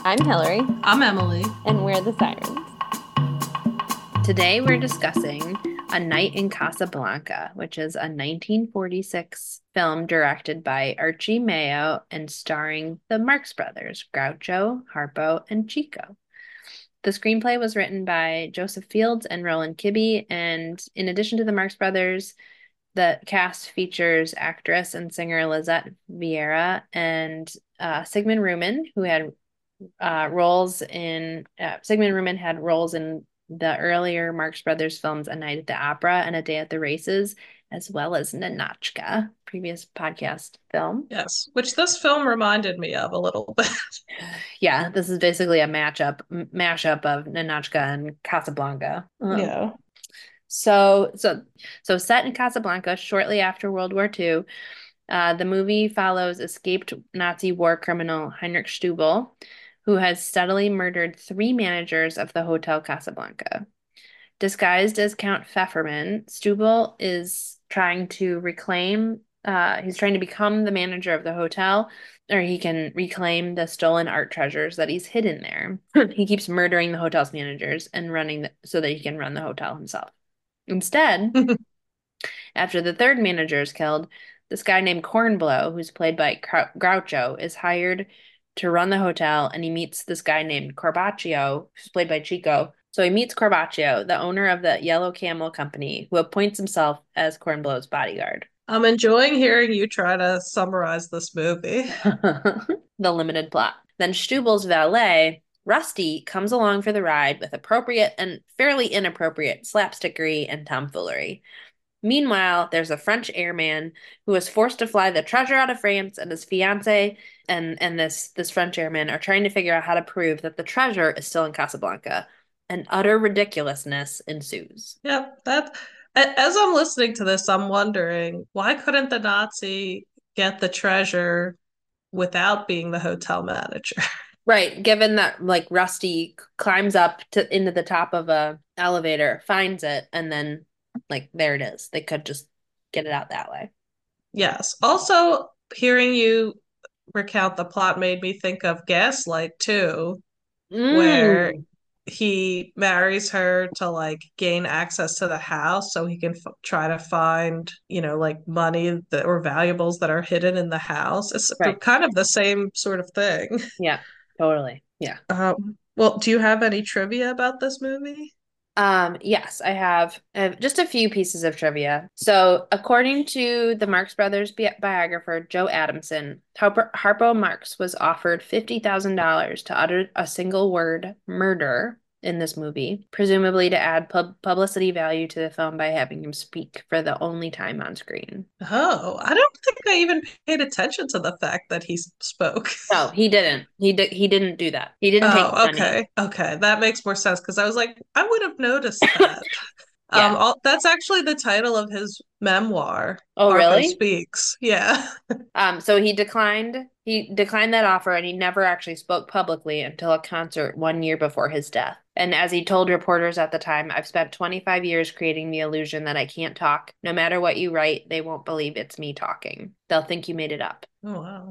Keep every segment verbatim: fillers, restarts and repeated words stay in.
I'm Hillary, I'm Emily. and we're the Sirens. Today we're discussing A Night in Casablanca, which is a nineteen forty-six film directed by Archie Mayo and starring the Marx Brothers, Groucho, Harpo, and Chico. The screenplay was written by Joseph Fields and Roland Kibbe, and in addition to the Marx Brothers, the cast features actress and singer Lisette Vieira and uh, Sigmund Rumen, who had uh, roles in uh, Sigmund Rumen had roles in the earlier Marx Brothers films A Night at the Opera and A Day at the Races, as well as Ninotchka, previous podcast film. Yes, which this film reminded me of a little bit. Yeah, this is basically a matchup mashup of Ninotchka and Casablanca. Um, Yeah. So, so, so set in Casablanca shortly after World War Two, uh, the movie follows escaped Nazi war criminal Heinrich Stubel, who has steadily murdered three managers of the Hotel Casablanca. Disguised as Count Pfefferman, Stubel is trying to reclaim, uh, he's trying to become the manager of the hotel, or he can reclaim the stolen art treasures that he's hidden there. He keeps murdering the hotel's managers and running the, so that he can run the hotel himself. Instead, after the third manager is killed, this guy named Cornblow, who's played by Groucho, is hired to run the hotel, and he meets this guy named Corbaccio, who's played by Chico. So he meets Corbaccio, the owner of the Yellow Camel Company, who appoints himself as Cornblow's bodyguard. I'm enjoying hearing you try to summarize this movie. The limited plot. Then Stubel's valet, Rusty, comes along for the ride with appropriate and fairly inappropriate slapstickery and tomfoolery. Meanwhile, there's a French airman who is forced to fly the treasure out of France, and his fiance and and this this French airman are trying to figure out how to prove that the treasure is still in Casablanca. And utter ridiculousness ensues. Yep, that as I'm listening to this, I'm wondering why couldn't the Nazi get the treasure without being the hotel manager? Right, given that like Rusty climbs up to into the top of a elevator, finds it, and then like there it is. They could just get it out that way. Yes. Also, hearing you recount the plot made me think of Gaslight too, where Mm. he marries her to like gain access to the house so he can f- try to find, you know, like money that or valuables that are hidden in the house. It's Right. kind of the same sort of thing. Yeah, totally. Yeah. Um, well, do you have any trivia about this movie? Um, yes, I have uh, just a few pieces of trivia. So, according to the Marx Brothers bi biographer Joe Adamson, Harpo, Harpo Marx was offered fifty thousand dollars to utter a single word, murder, in this movie, presumably to add pub publicity value to the film by having him speak for the only time on screen. Oh, I don't think I even paid attention to the fact that he spoke. No, he didn't. He did. He didn't do that. He didn't take Oh, money. okay. Okay. That makes more sense because I was like, I would have noticed that. Um, Yeah. all, that's actually the title of his memoir, Oh, Harpo really? Speaks. Yeah. Um, so he declined he declined that offer and he never actually spoke publicly until a concert one year before his death. And as he told reporters at the time, I've spent twenty-five years creating the illusion that I can't talk. No matter what you write, they won't believe it's me talking. They'll think you made it up. Oh, wow.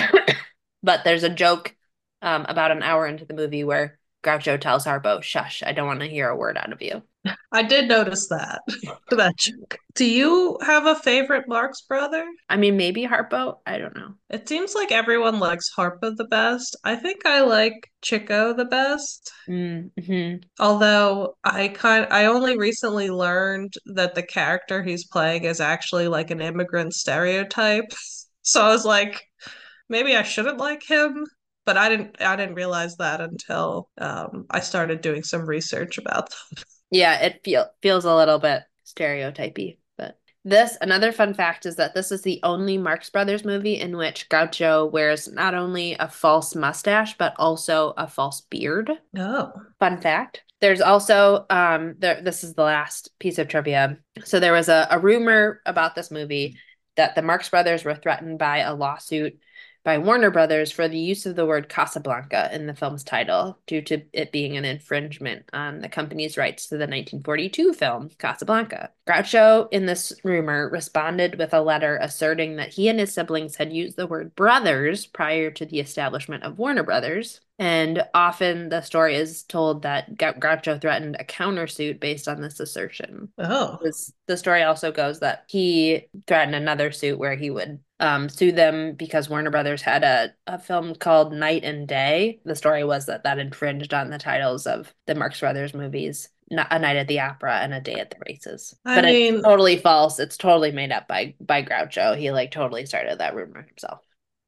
But there's a joke um, about an hour into the movie where Groucho tells Harpo, shush, I don't want to hear a word out of you. I did notice that. That joke. Do you have a favorite Marx brother? I mean, maybe Harpo. I don't know. It seems like everyone likes Harpo the best. I think I like Chico the best. Mm-hmm. Although I kind I only recently learned that the character he's playing is actually like an immigrant stereotype. So I was like, maybe I shouldn't like him, but I didn't I didn't realize that until um, I started doing some research about them. Yeah, it feel feels a little bit stereotypy, but this another fun fact is that this is the only Marx Brothers movie in which Groucho wears not only a false mustache but also a false beard. Oh. Fun fact. There's also um there this is the last piece of trivia. So there was a, a rumor about this movie that the Marx Brothers were threatened by a lawsuit by Warner Brothers for the use of the word Casablanca in the film's title due to it being an infringement on the company's rights to the nineteen forty-two film Casablanca. Groucho, in this rumor, responded with a letter asserting that he and his siblings had used the word brothers prior to the establishment of Warner Brothers, And often the story is told that Groucho threatened a countersuit based on this assertion. Oh, This, the story also goes that he threatened another suit where he would um, sue them because Warner Brothers had a, a film called Night and Day. The story was that that infringed on the titles of the Marx Brothers movies, A Night at the Opera and A Day at the Races. I But it's mean, totally false. It's totally made up by by Groucho. He like totally started that rumor himself.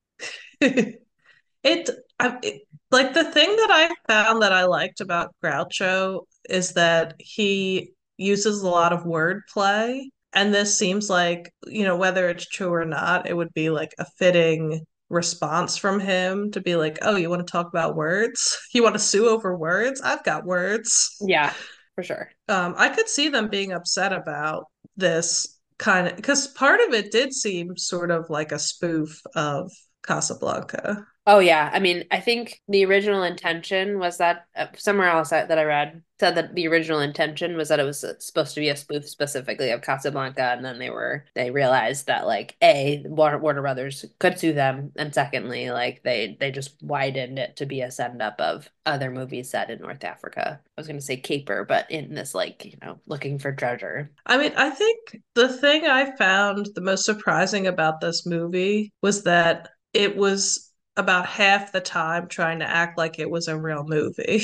it, I, it like the thing that I found that I liked about Groucho is that he uses a lot of wordplay. And this seems like, you know, whether it's true or not, it would be like a fitting response from him to be like, oh, you want to talk about words? You want to sue over words? I've got words. Yeah, for sure. Um, I could see them being upset about this kind of because part of it did seem sort of like a spoof of Casablanca. Oh yeah, I mean, I think the original intention was that uh, somewhere else that, that I read said that the original intention was that it was uh, supposed to be a spoof specifically of Casablanca, and then they were they realized that like A, Warner, Warner Brothers could sue them, and secondly, like they they just widened it to be a send up of other movies set in North Africa. I was going to say caper, but in this like you know looking for treasure. I mean, I think the thing I found the most surprising about this movie was that it was about half the time trying to act like it was a real movie.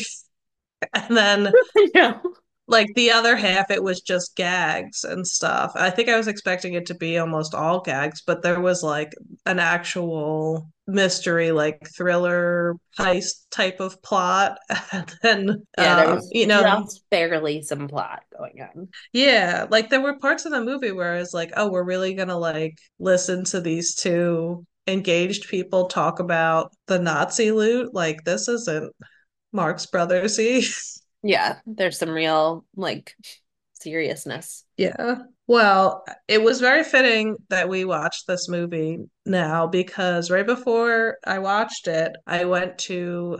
And then Yeah. like the other half it was just gags and stuff. I think I was expecting it to be almost all gags, but there was like an actual mystery like thriller heist type of plot. And then Yeah, there um was you know just barely some plot going on. yeah, like there were parts of the movie where I was like, oh, we're really gonna like listen to these two engaged people talk about the Nazi loot. Like this isn't Marx Brothersy. Yeah, there's some real like seriousness. Yeah. Well, it was very fitting that we watched this movie now because right before I watched it, I went to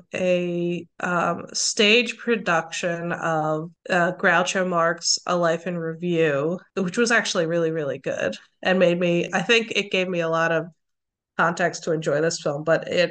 a um, stage production of uh, Groucho Marx A Life in Review, which was actually really, really good and made me, I think it gave me a lot of context to enjoy this film, but it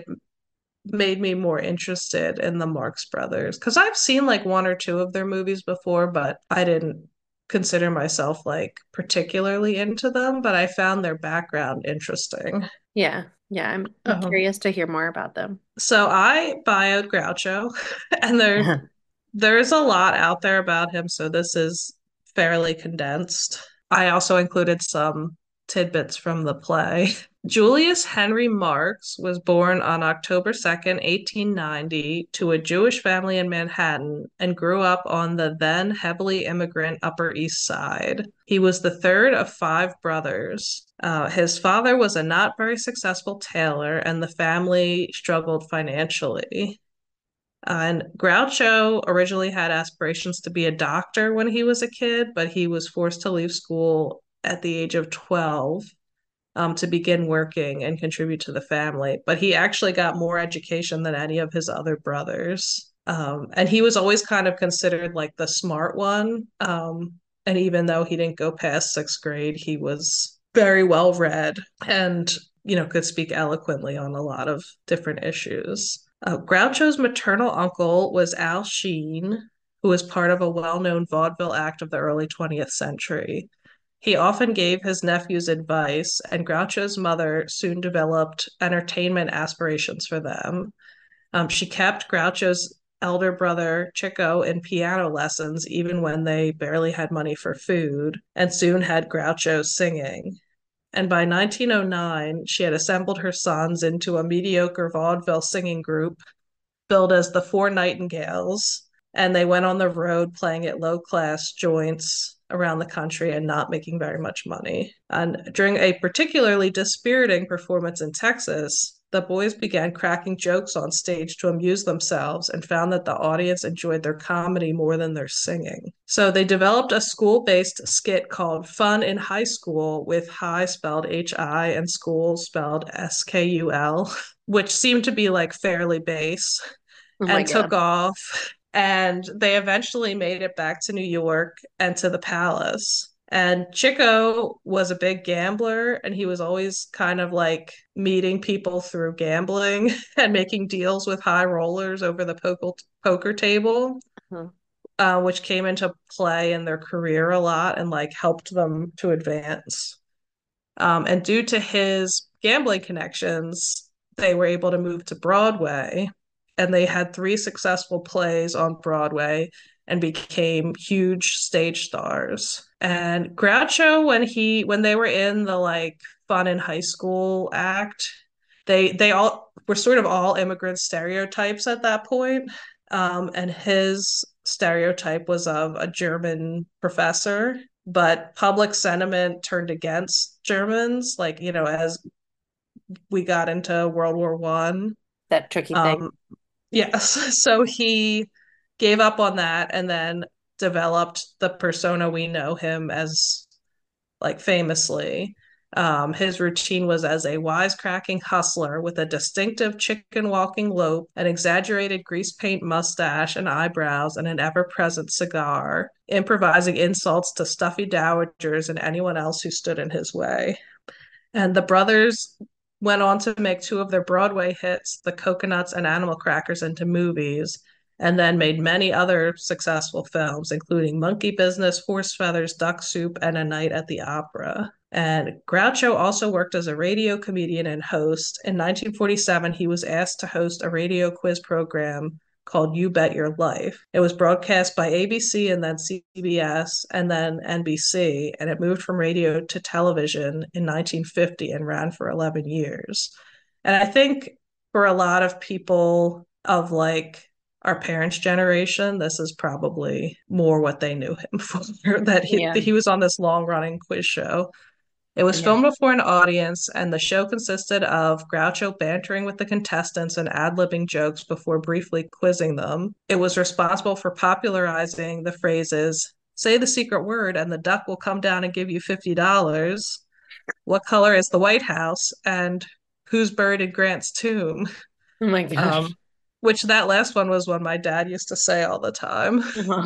made me more interested in the Marx Brothers because I've seen like one or two of their movies before, but I didn't consider myself like particularly into them, but I found their background interesting. Yeah. Yeah, I'm I'm Um, curious to hear more about them. so I bioed Groucho, and there there's a lot out there about him, so this is fairly condensed. I also included some tidbits from the play. Julius Henry Marx was born on October second, eighteen ninety, to a Jewish family in Manhattan and grew up on the then heavily immigrant Upper East Side. He was the third of five brothers. Uh, his father was a not very successful tailor, and the family struggled financially. Uh, and Groucho originally had aspirations to be a doctor when he was a kid, but he was forced to leave school at the age of twelve um, to begin working and contribute to the family. But he actually got more education than any of his other brothers. Um, and he was always kind of considered like the smart one. Um, and even though he didn't go past sixth grade, he was very well read and, you know, could speak eloquently on a lot of different issues. Uh, Groucho's maternal uncle was Al Sheen, who was part of a well known vaudeville act of the early twentieth century. He often gave his nephews advice, and Groucho's mother soon developed entertainment aspirations for them. Um, she kept Groucho's elder brother Chico in piano lessons even when they barely had money for food, and soon had Groucho singing. And by nineteen oh nine, she had assembled her sons into a mediocre vaudeville singing group billed as the Four Nightingales, and they went on the road playing at low class joints around the country and not making very much money. And during a particularly dispiriting performance in Texas, the boys began cracking jokes on stage to amuse themselves and found that the audience enjoyed their comedy more than their singing. So they developed a school based skit called Fun in High School, with high spelled H I and school spelled S K U L, which seemed to be like fairly base Oh my and took God. off. And they eventually made it back to New York and to the palace. And Chico was a big gambler, and he was always kind of like meeting people through gambling and making deals with high rollers over the poker poker table, Huh. uh, which came into play in their career a lot and like helped them to advance. Um, and due to his gambling connections, they were able to move to Broadway, and they had three successful plays on Broadway and became huge stage stars. And Groucho, when he when they were in the like fun in high school act, they they all were sort of all immigrant stereotypes at that point. Um, and his stereotype was of a German professor, but public sentiment turned against Germans, like, you know, as we got into World War One. That tricky thing. Um, yes, so he gave up on that and then developed the persona we know him as, like famously. Um, his routine was as a wisecracking hustler with a distinctive chicken walking lope, an exaggerated grease paint mustache and eyebrows, and an ever present cigar, improvising insults to stuffy dowagers and anyone else who stood in his way. And the brothers went on to make two of their Broadway hits, The Coconuts and Animal Crackers, into movies, and then made many other successful films, including Monkey Business, Horse Feathers, Duck Soup, and A Night at the Opera. And Groucho also worked as a radio comedian and host. In nineteen forty-seven, he was asked to host a radio quiz program called You Bet Your Life. It was broadcast by A B C and then C B S and then N B C, and it moved from radio to television in nineteen fifty and ran for eleven years. And I think for a lot of people of like our parents' generation, this is probably more what they knew him for, that he, Yeah. he was on this long running quiz show. It was Yeah. filmed before an audience, and the show consisted of Groucho bantering with the contestants and ad-libbing jokes before briefly quizzing them. It was responsible for popularizing the phrases, say the secret word and the duck will come down and give you fifty dollars. What color is the White House? And who's buried in Grant's tomb? Oh my gosh. Um, which that last one was one my dad used to say all the time.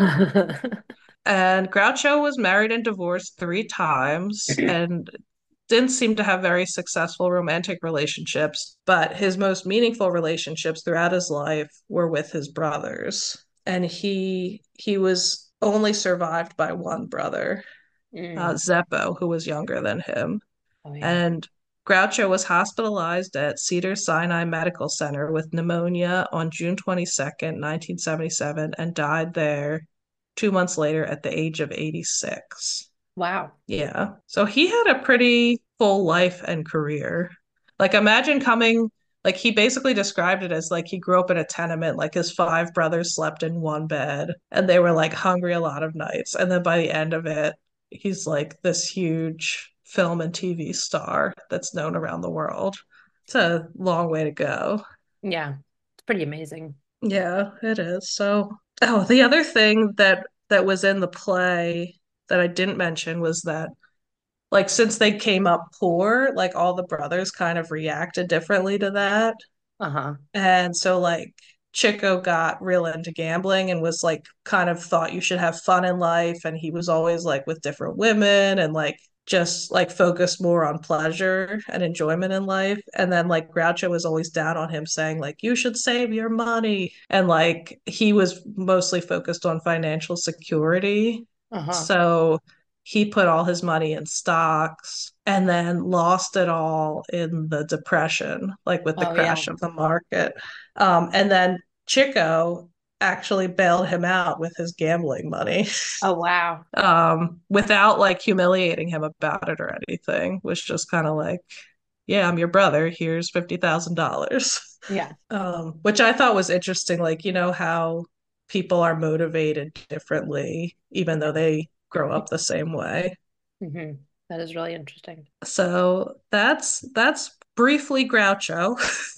And Groucho was married and divorced three times and didn't seem to have very successful romantic relationships, but his most meaningful relationships throughout his life were with his brothers. And he he was only survived by one brother, uh, Mm. Zeppo, who was younger than him. Oh yeah. And Groucho was hospitalized at Cedar Sinai Medical Center with pneumonia on June twenty-second, nineteen seventy-seven, and died there two months later at the age of eighty-six. Wow. Yeah. So he had a pretty full life and career. Like, imagine coming, like, he basically described it as like he grew up in a tenement, like, his five brothers slept in one bed and they were like hungry a lot of nights. And then by the end of it, he's like this huge film and T V star that's known around the world. It's a long way to go. Yeah. It's pretty amazing. Yeah, it is. So, oh, the other thing that that was in the play that I didn't mention was that, like, since they came up poor, like all the brothers kind of reacted differently to that. Uh-huh. And so like Chico got real into gambling and was like kind of thought you should have fun in life, and he was always like with different women and like just like focused more on pleasure and enjoyment in life. And then like Groucho was always down on him saying like you should save your money, and like he was mostly focused on financial security. Uh-huh. So he put all his money in stocks and then lost it all in the depression, like with the Oh yeah. crash of the market. Um, and then Chico actually bailed him out with his gambling money, Oh wow. um, without like humiliating him about it or anything. Was just kind of like, yeah, I'm your brother. Here's fifty thousand dollars. Yeah. Um, which I thought was interesting. Like, you know, how people are motivated differently, even though Yeah. they grow up the same way. Hmm. That is really interesting. So that's that's briefly Groucho.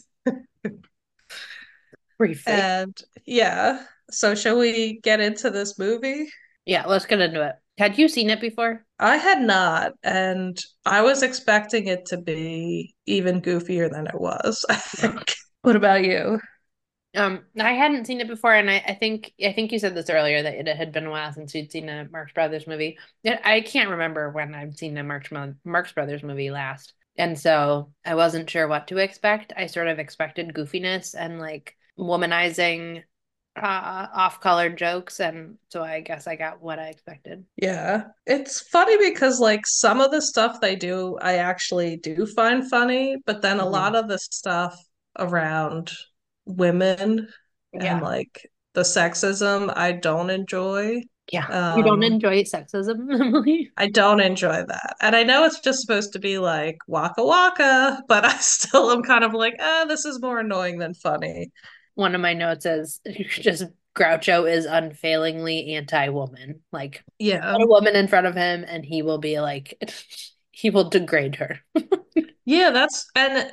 Briefly. And yeah, so shall we get into this movie? Yeah, let's get into it. Had you seen it before? I had not, and I was expecting it to be even goofier than it was, I think. What about you? Um, I hadn't seen it before, and I, I think I think you said this earlier that it had been a while since you'd seen a Marx Brothers movie. Yeah, I can't remember when I've seen a Marx Mo- Marx Brothers movie last, and so I wasn't sure what to expect. I sort of expected goofiness and like womanizing, uh, off-colored jokes, and so I guess I got what I expected. Yeah. It's funny because like some of the stuff they do, I actually do find funny, but then a Mhm. lot of the stuff around women and Yeah, like the sexism, I don't enjoy. yeah. You don't Um, enjoy sexism, Emily? I don't enjoy that. And I know it's just supposed to be like waka waka, but I still am kind of like, ah, this is more annoying than funny. One of my notes is just Groucho is unfailingly anti-woman. Like, Yeah. put a woman in front of him and he will be like, he will degrade her. Yeah, that's and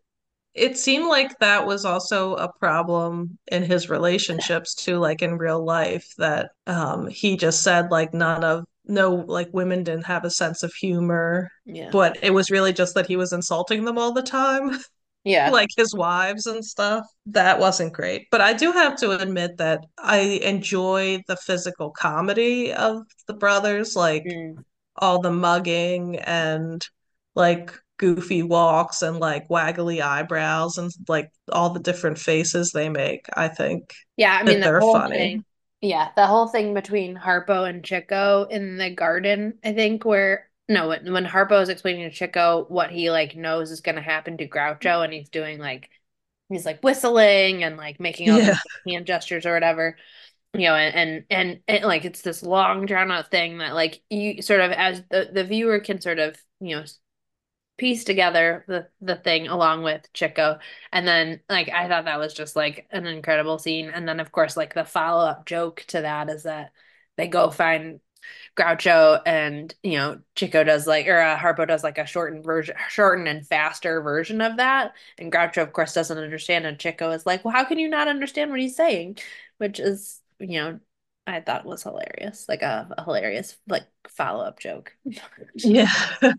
it seemed like that was also a problem in his relationships too, like in real life, that um he just said like none of no like women didn't have a sense of humor, Yeah. but it was really just that he was insulting them all the time, Yeah. like his wives and stuff. That wasn't great. But I do have to admit that I enjoy the physical comedy of the brothers, like Mm. all the mugging and like goofy walks and like waggly eyebrows and like all the different faces they make. I think Yeah, I mean that the they're whole funny. thing. Yeah, the whole thing between Harpo and Chico in the garden, I think where no, when, when Harpo is explaining to Chico what he like knows is gonna happen to Groucho and he's doing like he's like whistling and like making all Yeah. these hand gestures or whatever. You know, and, and and and like it's this long drawn out thing that like you sort of as the the viewer can sort of you know piece together the the thing along with Chico, and then like I thought that was just like an incredible scene, and then of course like the follow up joke to that is that they go find Groucho and you know Chico does like or uh, Harpo does like a shortened version, shortened and faster version of that, and Groucho of course doesn't understand, and Chico is like, well, how can you not understand what he's saying, which is you know I thought was hilarious, like a, a hilarious like follow up joke. Yeah.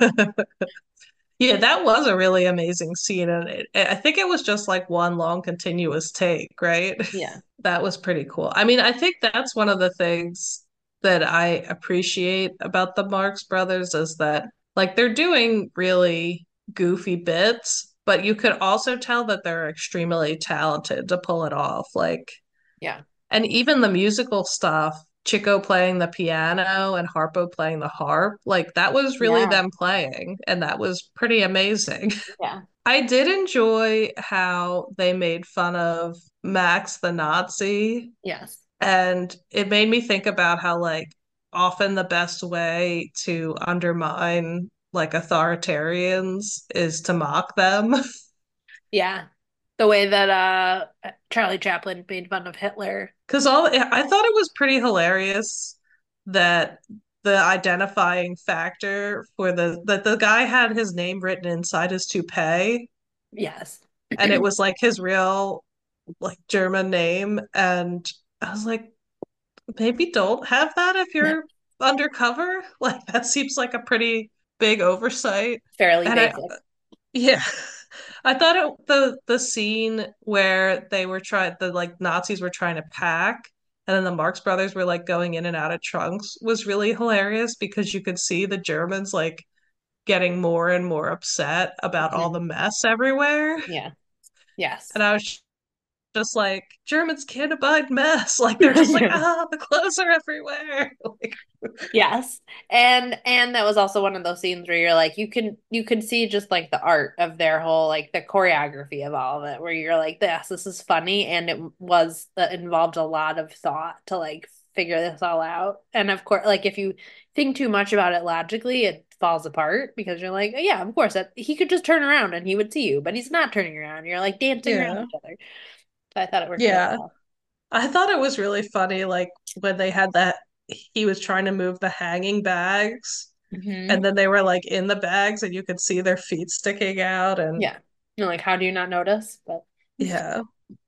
Yeah, that was a really amazing scene. And it, I think it was just like one long continuous take, right? Yeah, That was pretty cool. I mean, I think that's one of the things that I appreciate about the Marx Brothers is that like they're doing really goofy bits, but you could also tell that they're extremely talented to pull it off. Like, yeah, and even the musical stuff, Chico playing the piano and Harpo playing the harp, like that was really yeah, them playing, and that was pretty amazing. yeah. I did enjoy how they made fun of Max the Nazi, Yes. and it made me think about how, like, often the best way to undermine like authoritarians is to mock them. Yeah. The way that uh Charlie Chaplin made fun of Hitler. Because all I thought it was pretty hilarious that the identifying factor for the that the guy had his name written inside his toupee, Yes. and it was like his real like German name, and I was like, maybe don't have that if you're undercover. Like that seems like a pretty big oversight. Fairly And I basic. yeah. I thought it, the the scene where they were trying the like Nazis were trying to pack and then the Marx Brothers were like going in and out of trunks was really hilarious because you could see the Germans like getting more and more upset about all the Mhm. mess everywhere. Yeah. And Yes. I was just like, Germans can't abide mess. Like they're just like, ah, the clothes are everywhere. Like, Yes. And and that was also one of those scenes where you're like you can you can see just like the art of their whole like the choreography of all of it where you're like this this is funny and it was that involved a lot of thought to like figure this all out. And of course like if you think too much about it logically it falls apart because you're like, oh, yeah, of course that he could just turn around and he would see you, but he's not turning around. You're like dancing around yeah. each other. So I thought it worked really Yeah. well. I thought it was really funny, like when they had that he was trying to move the hanging bags, Hmm. and then they were like in the bags, and you could see their feet sticking out, and Yeah. You're like, how do you not notice? But yeah,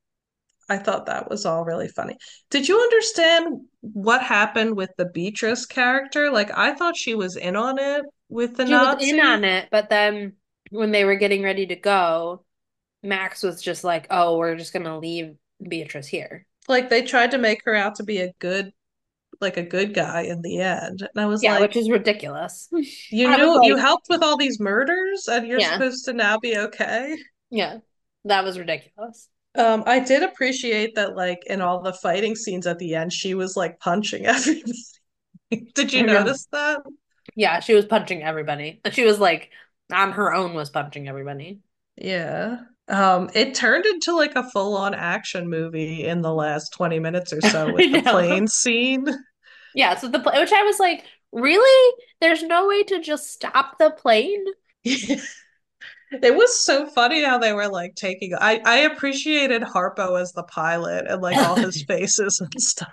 I thought that was all really funny. Did you understand what happened with the Beatrice character? Like, I thought she was in on it with the she was in Nazi. on it, but then when they were getting ready to go, Max was just like, "Oh, we're just gonna leave." Beatrice here. Like they tried to make her out to be a good like a good guy in the end. And I was Yeah, which like, is ridiculous. you I was knew you like, helped with all these murders and you're yeah, supposed to now be okay. yeah, that was ridiculous. Um, I did appreciate that, like in all the fighting scenes at the end, she was like punching everybody. Did you I know. notice that? Yeah, she was punching everybody. And she was like on her own was punching everybody. Yeah. Um, it turned into like a full-on action movie in the last twenty minutes or so I with the know. plane scene. Yeah, so the pla- which I was like, really? There's no way to just stop the plane? It was so funny how they were like taking I I appreciated Harpo as the pilot and like all his I faces and stuff.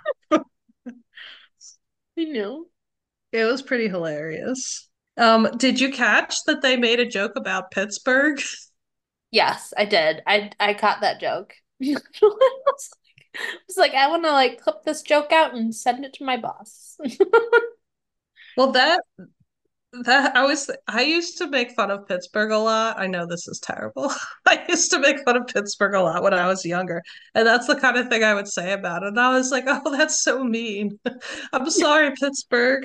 know. It was pretty hilarious. Um, did you catch that they made a joke about Pittsburgh? Yes, I did. I I caught that joke. I was like, I was like, I want to like clip this joke out and send it to my boss. Well, that that I was I used to make fun of Pittsburgh a lot. I know this is terrible. I used to make fun of Pittsburgh a lot when I was younger, and that's the kind of thing I would say about it. And I was like, "Oh, that's so mean." I'm sorry, Pittsburgh.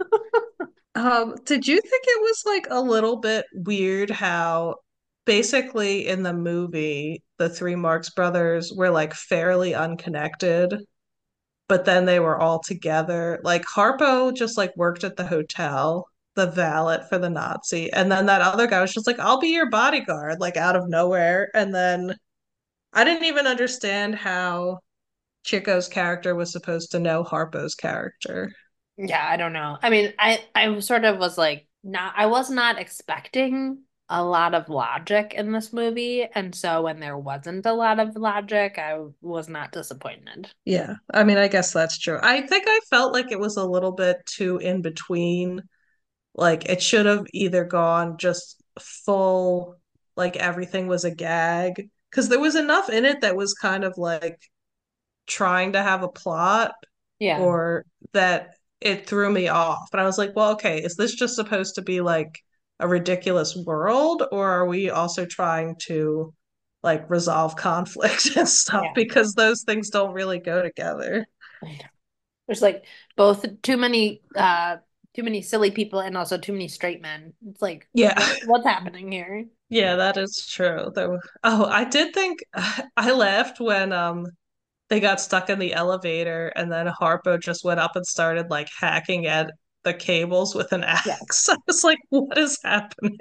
Um, did you think it was like a little bit weird how basically in the movie the three Marx Brothers were like fairly unconnected, but then they were all together? Like Harpo just like worked at the hotel, the valet for the Nazi, and then that other guy was just like, "I'll be your bodyguard," like out of nowhere. And then I didn't even understand how Chico's character was supposed to know Harpo's character. Yeah, I don't know. I mean, I I sort of was like not I was not expecting a lot of logic in this movie, and so when there wasn't a lot of logic, I was not disappointed. Yeah, I mean, I guess that's true. I think I felt like it was a little bit too in between. Like it should have either gone just full, like everything was a gag, because there was enough in it that was kind of like trying to have a plot, Yeah. or that it threw me off. And I was like, well, okay, is this just supposed to be like a ridiculous world, or are we also trying to like resolve conflict and stuff? Yeah. Because those things don't really go together. I know. There's like both too many uh too many silly people and also too many straight men. It's like Yeah. what what's happening here? Yeah, that is true. Though, oh, I did think I laughed when um they got stuck in the elevator and then Harpo just went up and started like hacking at the cables with an Yes. axe. I was like, what is happening?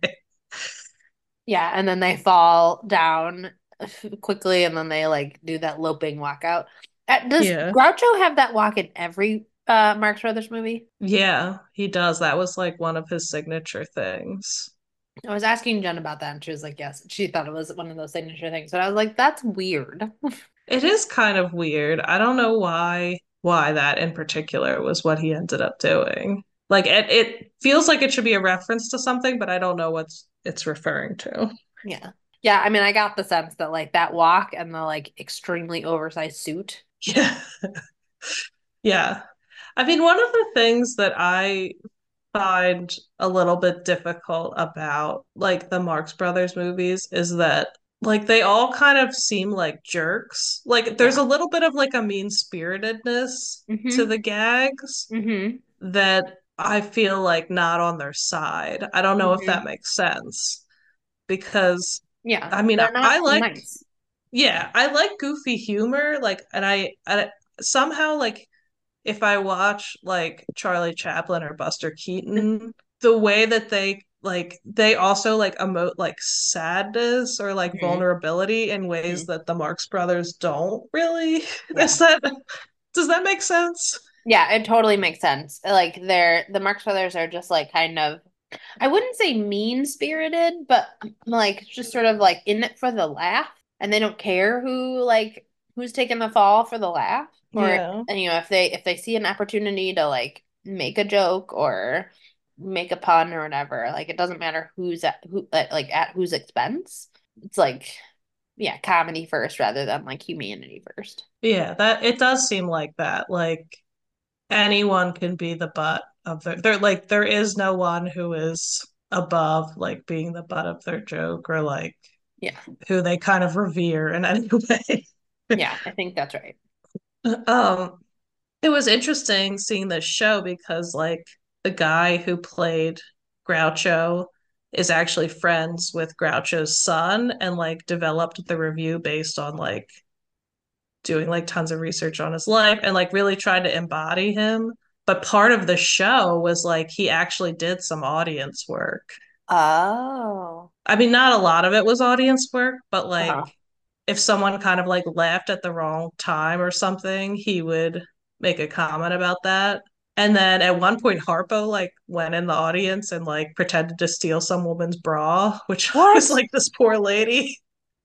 Yeah, and then they fall down quickly and then they like do that loping walkout. Uh, Does Yeah. Groucho have that walk in every uh Marx Brothers movie? Yeah, he does. That was like one of his signature things. I was asking Jen about that and she was like, yes, she thought it was one of those signature things. But I was like, that's weird. It is kind of weird. I don't know why why that in particular was what he ended up doing. Like it it feels like it should be a reference to something, but I don't know what's it's referring to. Yeah. Yeah, I mean, I got the sense that like that walk and the like extremely oversized suit. Yeah. Yeah. I mean, one of the things that I find a little bit difficult about like the Marx Brothers movies is that like they all kind of seem like jerks. Like there's Yeah. a little bit of like a mean-spiritedness to Mm-hmm. the gags Mm-hmm. that I feel like not on their side. I don't know if that Mm-hmm. makes sense because Yeah. I mean I, They're I not like nice. yeah, I like goofy humor like and I, I somehow like if I watch like Charlie Chaplin or Buster Keaton, the way that they like they also like emote like sadness or like Mm-hmm. vulnerability in ways Mm-hmm. that the Marx Brothers don't really. Yeah. Is that does that make sense? Yeah, it totally makes sense. Like they're the Marx Brothers are just like kind of I wouldn't say mean-spirited, but like just sort of like in it for the laugh, and they don't care who like who's taking the fall for the laugh, or Yeah. and you know if they if they see an opportunity to like make a joke or make a pun or whatever, like it doesn't matter who's at who at, like at whose expense. It's like yeah, comedy first rather than like humanity first. Yeah, that it does seem like that. Like anyone can be the butt of their they're like there is no one who is above like being the butt of their joke or like Yeah. who they kind of revere in any way. Yeah, I think that's right. Um, it was interesting seeing this show because like the guy who played Groucho is actually friends with Groucho's son and like developed the review based on like doing like tons of research on his life and like really tried to embody him. But part of the show was like he actually did some audience work. Oh. I mean, not a lot of it was audience work, but like Uh-huh. if someone kind of like laughed at the wrong time or something, he would make a comment about that. And then at one point, Harpo like went in the audience and like pretended to steal some woman's bra, which was What? like this poor lady.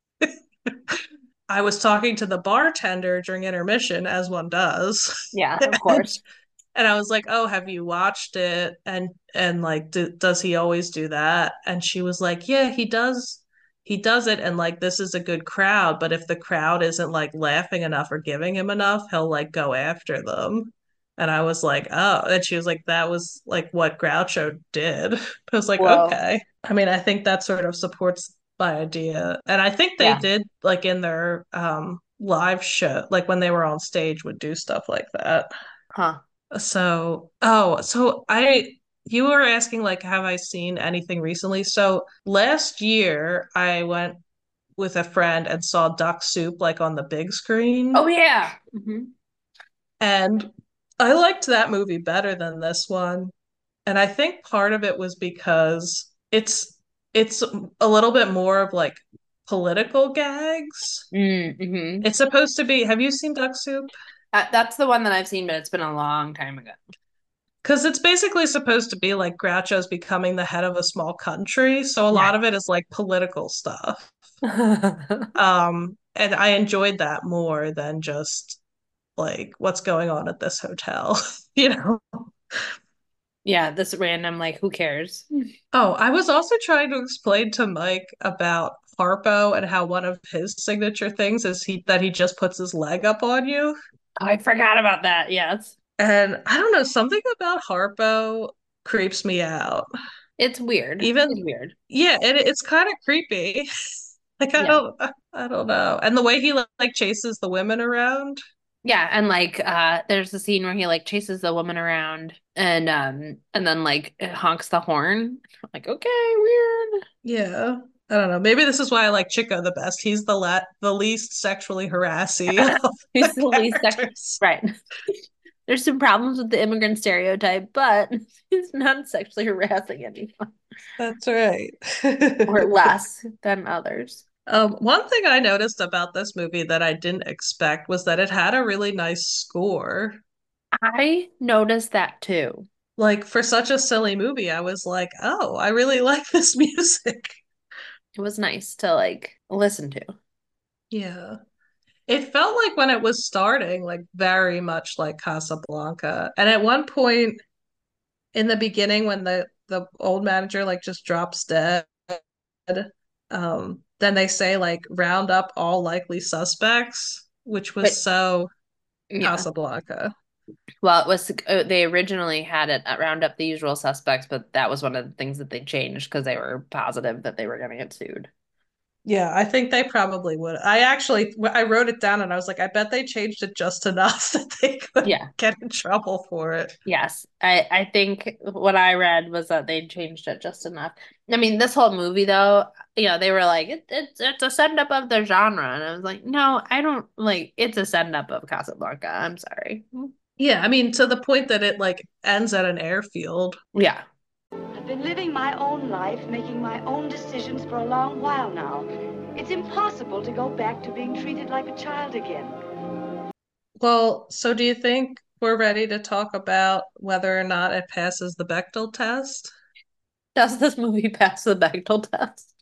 I was talking to the bartender during intermission, as one does. Yeah, of and, course. and I was like, "Oh, have you watched it?" And and like, d does he always do that? And she was like, "Yeah, he does. He does it, and like, this is a good crowd. But if the crowd isn't like laughing enough or giving him enough, he'll like go after them." And I was like, "Oh," and she was like, "That was like what Groucho did." I was like, Whoa. "Okay." I mean, I think that sort of supports my idea, and I think they Yeah. did like in their um live show, like when they were on stage, would do stuff like that. Huh. So, oh, so I, you were asking, like, have I seen anything recently? So last year, I went with a friend and saw Duck Soup, like, on the big screen. Oh yeah. Hmm. And I liked that movie better than this one. And I think part of it was because it's it's a little bit more of like political gags. Mm-hmm. It's supposed to be, have you seen Duck Soup? Uh, that's the one that I've seen, but it's been a long time ago. Because it's basically supposed to be like Groucho's becoming the head of a small country. So a lot Right. of it is like political stuff. Um, and I enjoyed that more than just like what's going on at this hotel, you know? Yeah, this random, like, who cares? Oh, I was also trying to explain to Mike about Harpo and how one of his signature things is he that he just puts his leg up on you. Oh, I forgot about that. Yes. And I don't know, something about Harpo creeps me out. It's weird. It's Even weird. yeah, it, it's kind of creepy. Like I Yeah. don't I don't know. And the way he like chases the women around. Yeah, and like uh there's the scene where he like chases the woman around and um and then like it honks the horn. Like, okay, weird. Yeah. I don't know. Maybe this is why I like Chico the best. He's the la the least sexually harassy of He's the the least sex characters. right. There's some problems with the immigrant stereotype, but he's not sexually harassing anyone That's right. or less than others. Um, one thing I noticed about this movie that I didn't expect was that it had a really nice score. I noticed that too. Like for such a silly movie, I was like, "Oh, I really like this music." It was nice to like listen to. Yeah. It felt like when it was starting, like very much like Casablanca. And at one point in the beginning, when the the old manager like just drops dead, um, then they say like round up all likely suspects, which was But so yeah. Casablanca. Well, it was uh, they originally had it at round up the usual suspects, but that was one of the things that they changed because they were positive that they were going to get sued. Yeah, I think they probably would. I actually I wrote it down and I was like, I bet they changed it just enough that they could Yeah. get in trouble for it. Yes. I I think what I read was that they changed it just enough. I mean, this whole movie though, you know, they were like it, it's it's a send up of the genre, and I was like, no, I don't like it's a send up of Casablanca. I'm sorry. Yeah, I mean to the point that it like ends at an airfield. Yeah. I've been living my own life, making my own decisions for a long while now. It's impossible to go back to being treated like a child again. Well, so do you think we're ready to talk about whether or not it passes the Bechdel test? Does this movie pass the Bechdel test?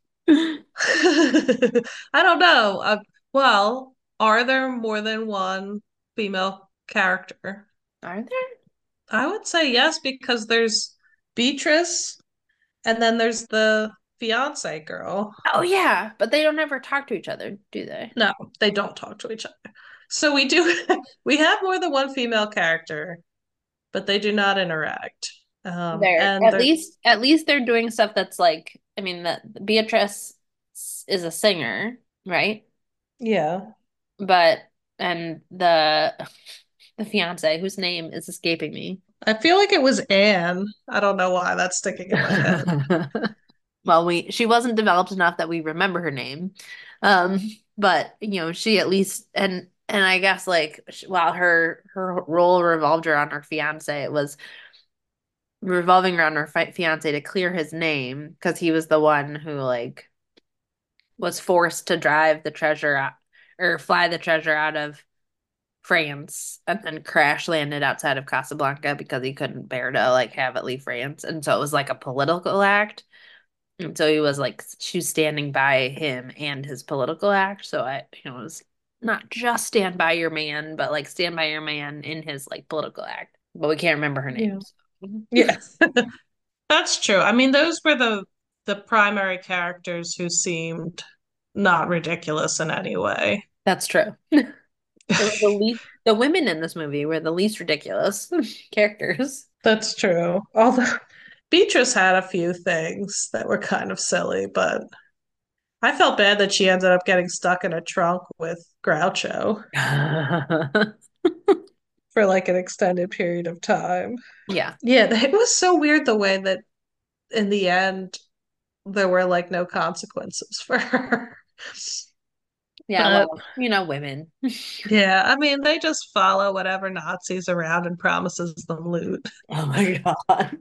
I don't know. Uh, well, are there more than one female character? Are there? I would say yes, because there's Beatrice and then there's the fiance girl. Oh yeah, but they don't ever talk to each other, do they? No, they don't talk to each other. So we do we have more than one female character, but they do not interact. Um, They're and at they're least at least they're doing stuff that's like, I mean, that Beatrice is a singer, right? yeah. but and the the fiance whose name is escaping me. I feel like it was Anne. I don't know why that's sticking in my head. Well, we she wasn't developed enough that we remember her name. Um, but you know, she at least and and I guess like sh- while her her role revolved around her fiance, it was revolving around her fi fiance to clear his name because he was the one who like was forced to drive the treasure out or fly the treasure out of France and then crash landed outside of Casablanca because he couldn't bear to like have it leave France. And so it was like a political act. And so he was like she was standing by him and his political act. So I you know it was not just stand by your man, but like stand by your man in his like political act. But we can't remember her Yeah. name. So. Yeah. That's true. I mean, those were the the primary characters who seemed not ridiculous in any way. That's true. They were the least the women in this movie were the least ridiculous characters. That's true. Although Beatrice had a few things that were kind of silly, but I felt bad that she ended up getting stuck in a trunk with Groucho for like an extended period of time. Yeah. Yeah, it was so weird the way that in the end there were like no consequences for her. Yeah, But well, you know, women. yeah, I mean, they just follow whatever Nazi's around and promises them loot. Oh my God.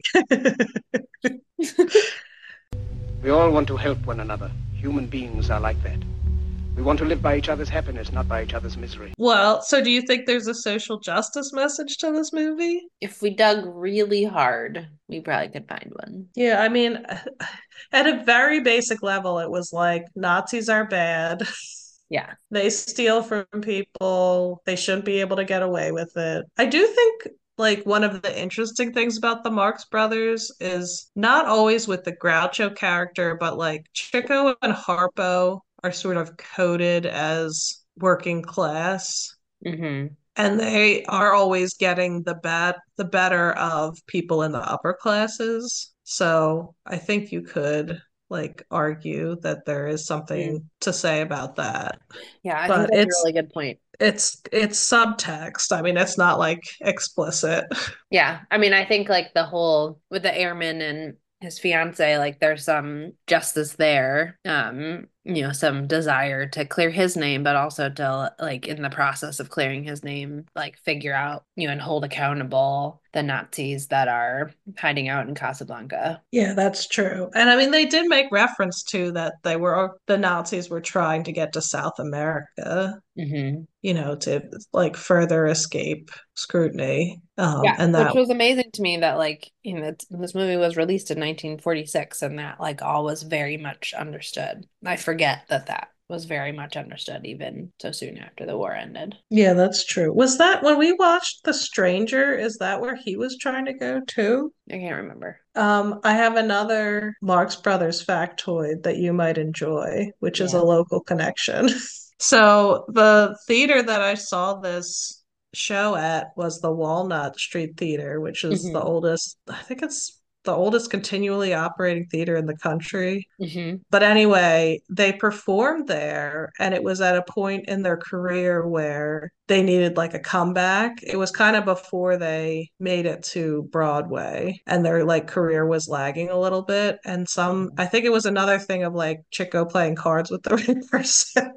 We all want to help one another. Human beings are like that. We want to live by each other's happiness, not by each other's misery. Well, so do you think there's a social justice message to this movie? If we dug really hard, we probably could find one. Yeah, I mean, at a very basic level, it was like Nazis are bad. Yeah. They steal from people. They shouldn't be able to get away with it. I do think like one of the interesting things about the Marx Brothers is not always with the Groucho character, but like Chico and Harpo are sort of coded as working class. Mm-hmm. And they are always getting the bad the better of people in the upper classes. So I think you could like argue that there is something Mm. to say about that. Yeah, I think But that's a it's really good point. it's it's subtext. I mean, it's not like explicit. Yeah. I mean, I think like the whole with the airman and his fiance, like there's some justice there. Um, you know, some desire to clear his name, but also to like in the process of clearing his name, like figure out, you know, and hold accountable the Nazis that are hiding out in Casablanca. Yeah, that's true. And I mean, they did make reference to that they were the Nazis were trying to get to South America, Mm-hmm. you know, to like further escape scrutiny. Um, Yeah, and which that was amazing to me that like, you know, it's- this movie was released in nineteen forty-six and that like all was very much understood. I forget that that was very much understood even so soon after the war ended. Yeah, that's true. Was that when we watched The Stranger? Is that where he was trying to go too? I can't remember. Um, I have another Marx Brothers factoid that you might enjoy, which is a Yeah. local connection. So the theater that I saw this show at was the Walnut Street Theater, which is the Mm-hmm. oldest, I think it's the oldest continually operating theater in the country. Mm-hmm. But anyway, they performed there, and it was at a point in their career where they needed like a comeback. It was kind of before they made it to Broadway, and their like career was lagging a little bit. And some, I think it was another thing of like Chico playing cards with the right person.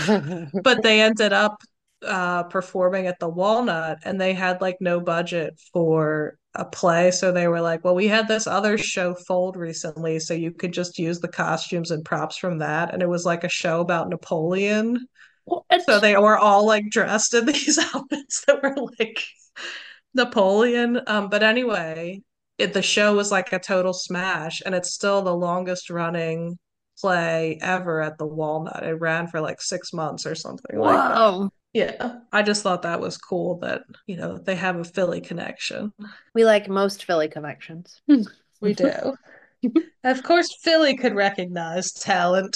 But they ended up uh, performing at the Walnut, and they had like no budget for a play. So they were like, well, we had this other show fold recently, so you could just use the costumes and props from that. And it was like a show about Napoleon. So What? they were all like dressed in these outfits that were like Napoleon. Um, but anyway, it, the show was like a total smash, and it's still the longest running play ever at the Walnut. It ran for like six months or something like that. Whoa. Yeah, I just thought that was cool that, you know, they have a Philly connection. We like most Philly connections. We do. Of course, Philly could recognize talent.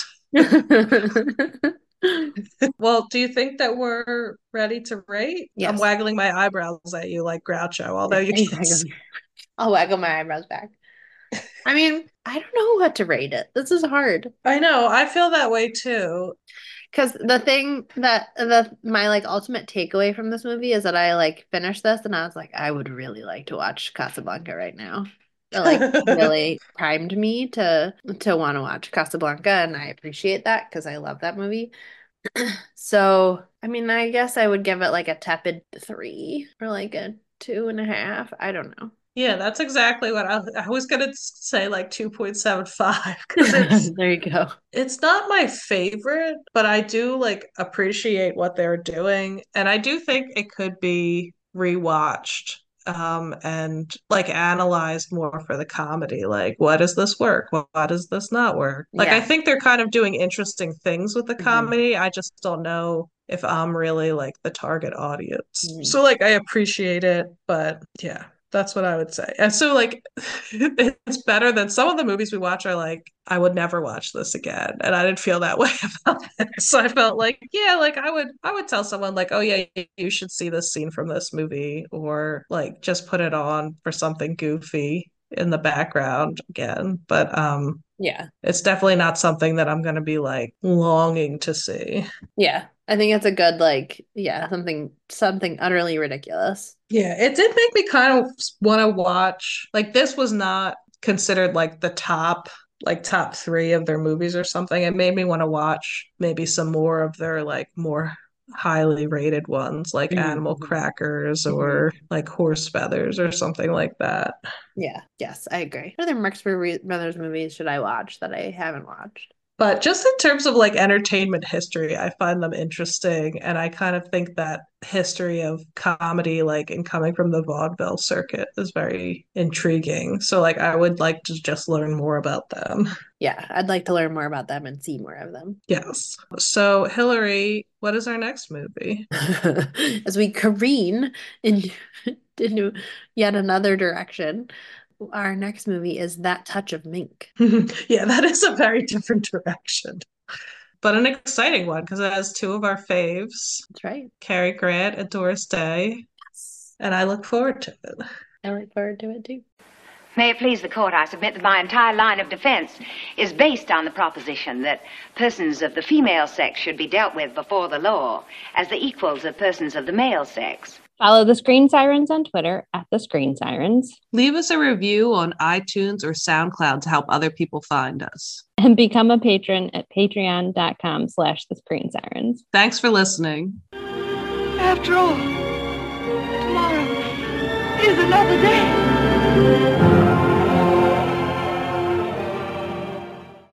Well, do you think that we're ready to rate? I'm Yes. waggling my eyebrows at you like Groucho, although you can't see. I'll waggle my eyebrows back. I mean, I don't know what to rate it. This is hard. I know, I feel that way too. Because the thing that the my like ultimate takeaway from this movie is that I like finished this and I was like, I would really like to watch Casablanca right now. It like really primed me to to want to watch Casablanca, and I appreciate that because I love that movie. So, I mean, I guess I would give it like a tepid three or like a two and a half. I don't know. Yeah, that's exactly what I, I was gonna say, like two point seven five, because it's There you go. it's not my favorite, but I do like appreciate what they're doing, and I do think it could be rewatched um and like analyzed more for the comedy. Like, what does this work? Why why does this not work? Like, I Yeah. think they're kind of doing interesting things with the Mhm. comedy. I just don't know if I'm really like the target audience. Mhm. So like I appreciate it, but yeah. That's what I would say. And so, like, it's better than some of the movies we watch are like, I would never watch this again. And I didn't feel that way about it. So I felt like, yeah, like I would I would tell someone like, oh yeah, you should see this scene from this movie, or like just put it on for something goofy in the background again. But um Yeah. it's definitely not something that I'm gonna be like longing to see. Yeah. I think it's a good like yeah, something something utterly ridiculous. Yeah, it did make me kind of want to watch. Like, this was not considered like the top, like top three of their movies or something. It made me want to watch maybe some more of their like more highly rated ones, like Animal Mm-hmm. Crackers Mm-hmm. or like Horse Feathers or something like that. Yeah. Yes, I agree. What other Marx Brothers movies should I watch that I haven't watched? But just in terms of like entertainment history, I find them interesting. And I kind of think that history of comedy, like, and coming from the vaudeville circuit is very intriguing. So, like, I would like to just learn more about them. Yeah, I'd like to learn more about them and see more of them. Yes. So, Hillary, what is our next movie? As we careen in, into yet another direction, our next movie is That Touch of Mink. Yeah, that is a very different direction, but an exciting one because it has two of our faves, That's right. Cary Grant and Doris Day, Yes. and I look forward to it. I look forward to it too. May it please the court, I submit that my entire line of defense is based on the proposition that persons of the female sex should be dealt with before the law as the equals of persons of the male sex. Follow the Screen Sirens on Twitter at the Screen Sirens. Leave us a review on iTunes or SoundCloud to help other people find us. And become a patron at patreon.com slash the Screen Sirens. Thanks for listening. After all, tomorrow is another day.